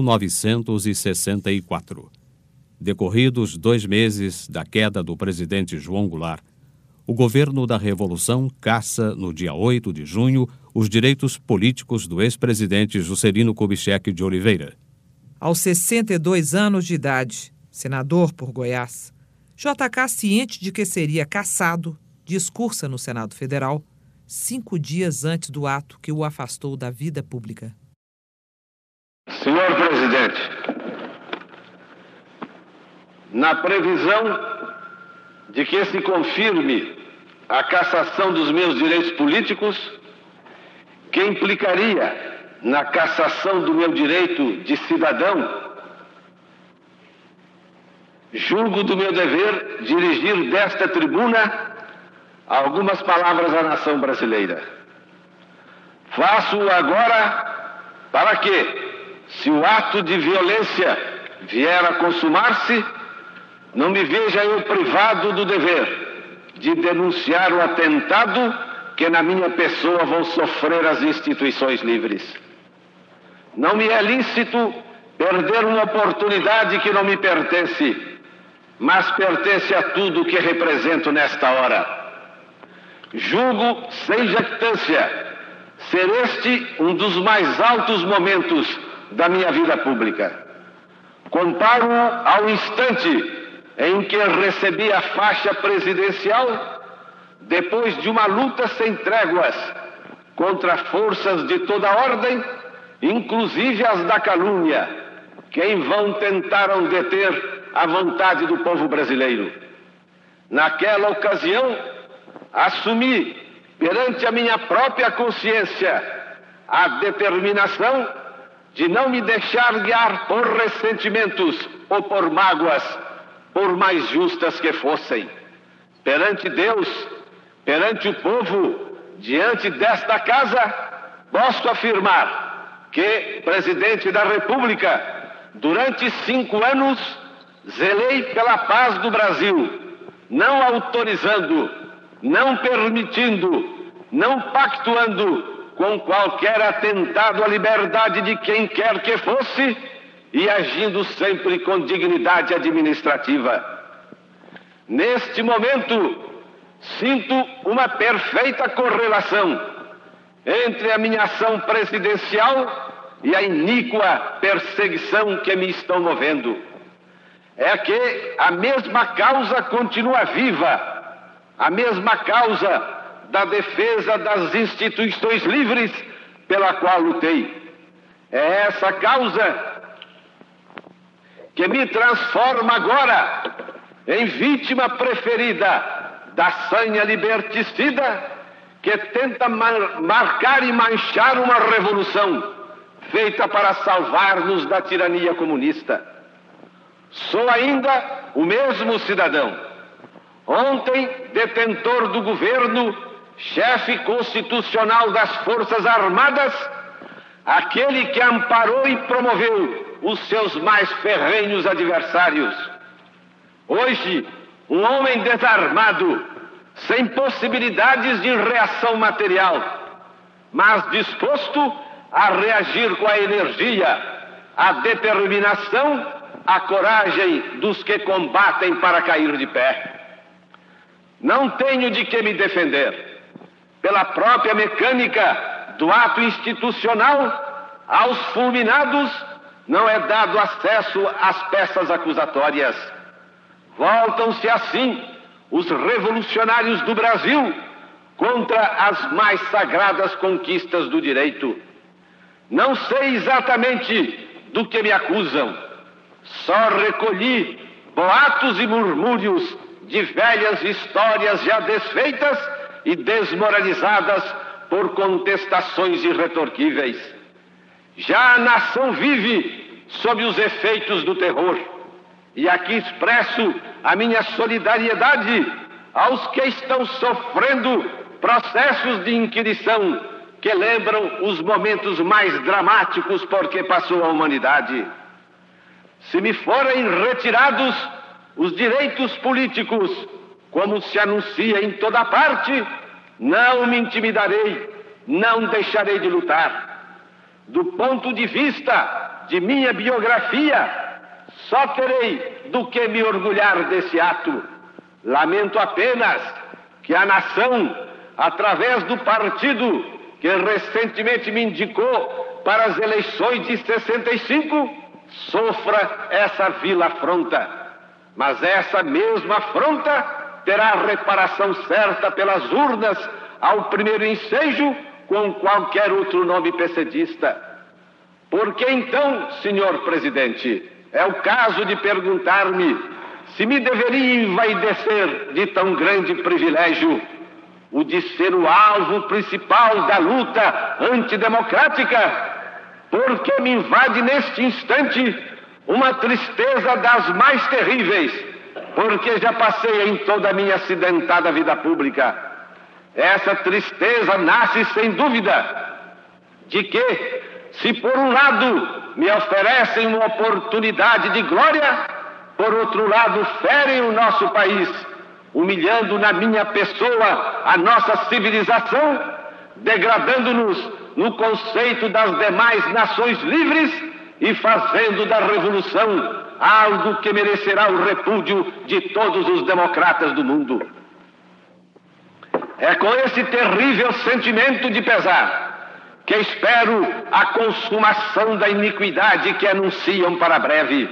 1964. Decorridos 2 meses da queda do presidente João Goulart, o governo da Revolução caça, no dia 8 de junho, os direitos políticos do ex-presidente Juscelino Kubitschek de Oliveira. Aos 62 anos de idade, senador por Goiás, JK, ciente de que seria cassado, discursa no Senado Federal 5 dias antes do ato que o afastou da vida pública. Senhor presidente, na previsão de que se confirme a cassação dos meus direitos políticos, que implicaria na cassação do meu direito de cidadão, julgo do meu dever dirigir desta tribuna algumas palavras à nação brasileira. Faço-o agora para que, se o ato de violência vier a consumar-se, não me veja eu privado do dever de denunciar o atentado que na minha pessoa vão sofrer as instituições livres. Não me é lícito perder uma oportunidade que não me pertence, mas pertence a tudo que represento nesta hora. Julgo, sem jactância, ser este um dos mais altos momentos da minha vida pública. Comparo-o ao instante em que recebi a faixa presidencial, depois de uma luta sem tréguas contra forças de toda ordem, inclusive as da calúnia, que em vão tentaram deter a vontade do povo brasileiro. Naquela ocasião, assumi perante a minha própria consciência a determinação de não me deixar guiar por ressentimentos ou por mágoas, por mais justas que fossem. Perante Deus, perante o povo, diante desta casa, posso afirmar que, presidente da República, durante 5 anos, zelei pela paz do Brasil, não autorizando, não permitindo, não pactuando com qualquer atentado à liberdade de quem quer que fosse e agindo sempre com dignidade administrativa. Neste momento, sinto uma perfeita correlação entre a minha ação presidencial e a iníqua perseguição que me estão movendo. É que a mesma causa continua viva, a mesma causa da defesa das instituições livres pela qual lutei. É essa causa que me transforma agora em vítima preferida da sanha liberticida que tenta marcar e manchar uma revolução feita para salvar-nos da tirania comunista. Sou ainda o mesmo cidadão. Ontem, detentor do governo, chefe constitucional das Forças Armadas, aquele que amparou e promoveu os seus mais ferrenhos adversários. Hoje, um homem desarmado, sem possibilidades de reação material, mas disposto a reagir com a energia, a determinação, a coragem dos que combatem para cair de pé. Não tenho de que me defender. Pela própria mecânica do ato institucional, aos fulminados não é dado acesso às peças acusatórias. Voltam-se assim os revolucionários do Brasil contra as mais sagradas conquistas do direito. Não sei exatamente do que me acusam. Só recolhi boatos e murmúrios de velhas histórias já desfeitas e desmoralizadas por contestações irretorquíveis. Já a nação vive sob os efeitos do terror. E aqui expresso a minha solidariedade aos que estão sofrendo processos de inquirição que lembram os momentos mais dramáticos por que passou a humanidade. Se me forem retirados os direitos políticos, como se anuncia em toda parte, não me intimidarei, não deixarei de lutar. Do ponto de vista de minha biografia, só terei do que me orgulhar desse ato. Lamento apenas que a nação, através do partido que recentemente me indicou para as eleições de 65, sofra essa vil afronta. Mas essa mesma afronta terá reparação certa pelas urnas ao primeiro ensejo com qualquer outro nome pessedista. Porque então, senhor presidente, é o caso de perguntar-me se me deveria envaidecer de tão grande privilégio, o de ser o alvo principal da luta antidemocrática, porque me invade neste instante uma tristeza das mais terríveis, porque já passei em toda a minha acidentada vida pública. Essa tristeza nasce, sem dúvida, de que, se por um lado me oferecem uma oportunidade de glória, por outro lado ferem o nosso país, humilhando na minha pessoa a nossa civilização, degradando-nos no conceito das demais nações livres e fazendo da revolução algo que merecerá o repúdio de todos os democratas do mundo. É com esse terrível sentimento de pesar que espero a consumação da iniquidade que anunciam para breve.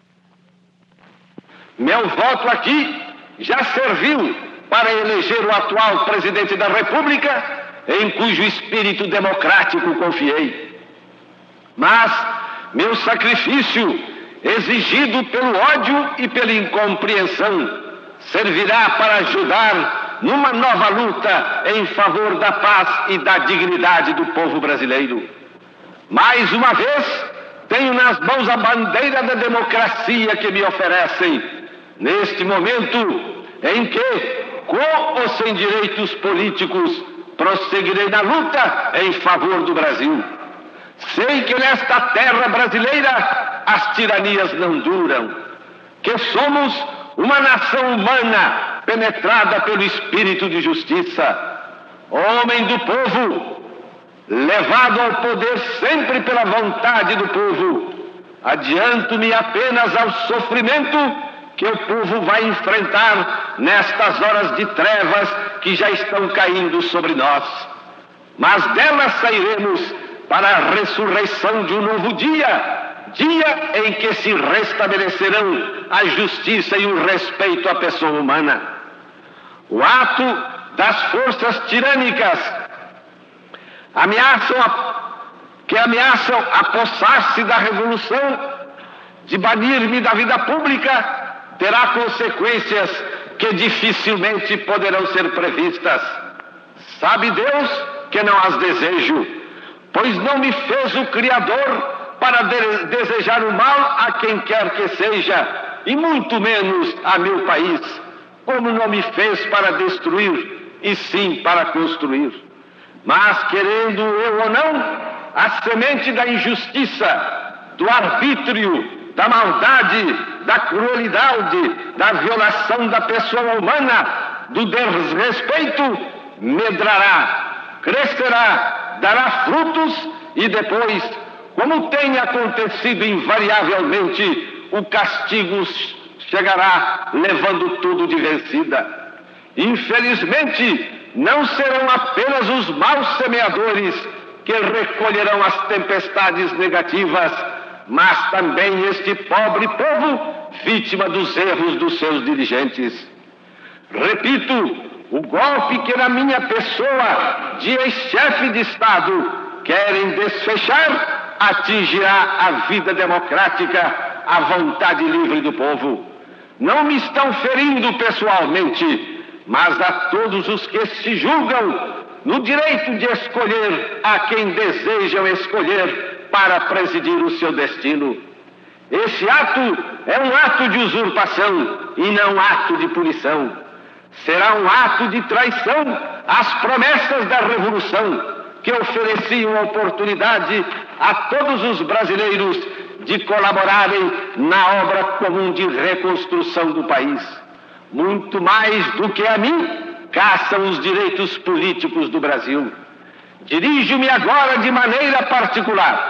Meu voto aqui já serviu para eleger o atual presidente da República, em cujo espírito democrático confiei. Mas meu sacrifício, exigido pelo ódio e pela incompreensão, servirá para ajudar numa nova luta em favor da paz e da dignidade do povo brasileiro. Mais uma vez, tenho nas mãos a bandeira da democracia que me oferecem, neste momento em que, com ou sem direitos políticos, prosseguirei na luta em favor do Brasil. Sei que nesta terra brasileira as tiranias não duram, que somos uma nação humana penetrada pelo espírito de justiça, homem do povo, levado ao poder sempre pela vontade do povo. Adianto-me apenas ao sofrimento que o povo vai enfrentar nestas horas de trevas que já estão caindo sobre nós. Mas delas sairemos para a ressurreição de um novo dia, dia em que se restabelecerão a justiça e o respeito à pessoa humana. O ato das forças tirânicas que ameaçam apossar-se da revolução, de banir-me da vida pública, terá consequências que dificilmente poderão ser previstas. Sabe Deus que não as desejo, pois não me fez o Criador para desejar o mal a quem quer que seja, e muito menos a meu país, como não me fez para destruir, e sim para construir. Mas, querendo eu ou não, a semente da injustiça, do arbítrio, da maldade, da crueldade, da violação da pessoa humana, do desrespeito, medrará, crescerá, dará frutos e depois, como tem acontecido invariavelmente, o castigo chegará levando tudo de vencida. Infelizmente, não serão apenas os maus semeadores que recolherão as tempestades negativas, mas também este pobre povo, vítima dos erros dos seus dirigentes. Repito, o golpe que na minha pessoa de ex-chefe de Estado querem desfechar atingirá a vida democrática, a vontade livre do povo. Não me estão ferindo pessoalmente, mas a todos os que se julgam no direito de escolher a quem desejam escolher para presidir o seu destino. Esse ato é um ato de usurpação e não ato de punição. Será um ato de traição às promessas da Revolução, que ofereciam a oportunidade a todos os brasileiros de colaborarem na obra comum de reconstrução do país. Muito mais do que a mim, caçam os direitos políticos do Brasil. Dirijo-me agora de maneira particular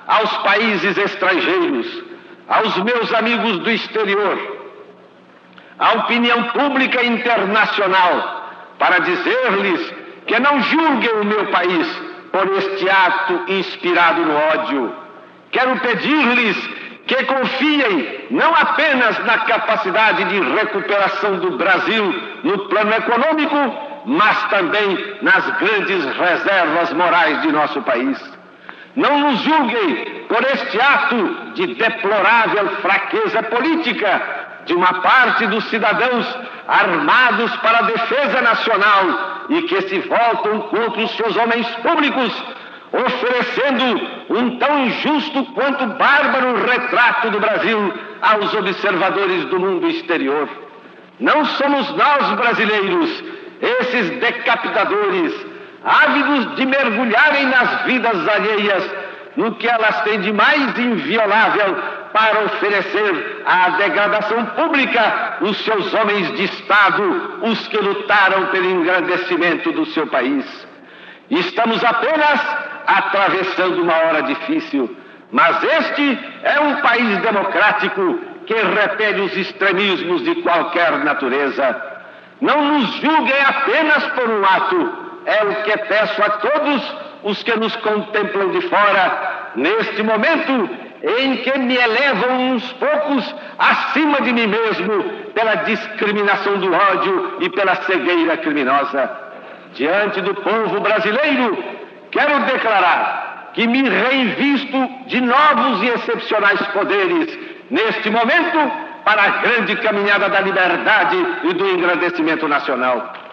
aos países estrangeiros, aos meus amigos do exterior, à opinião pública internacional, para dizer-lhes que não julguem o meu país por este ato inspirado no ódio. Quero pedir-lhes que confiem não apenas na capacidade de recuperação do Brasil no plano econômico, mas também nas grandes reservas morais de nosso país. Não nos julguem por este ato de deplorável fraqueza política de uma parte dos cidadãos armados para a defesa nacional e que se voltam contra os seus homens públicos, oferecendo um tão injusto quanto bárbaro retrato do Brasil aos observadores do mundo exterior. Não somos nós, brasileiros, esses decapitadores, ávidos de mergulharem nas vidas alheias, no que elas têm de mais inviolável para oferecer à degradação pública os seus homens de Estado, os que lutaram pelo engrandecimento do seu país. Estamos apenas atravessando uma hora difícil, mas este é um país democrático que repele os extremismos de qualquer natureza. Não nos julguem apenas por um ato, é o que peço a todos os que nos contemplam de fora, neste momento em que me elevam uns poucos acima de mim mesmo pela discriminação do ódio e pela cegueira criminosa. Diante do povo brasileiro, quero declarar que me reinvisto de novos e excepcionais poderes neste momento para a grande caminhada da liberdade e do engrandecimento nacional.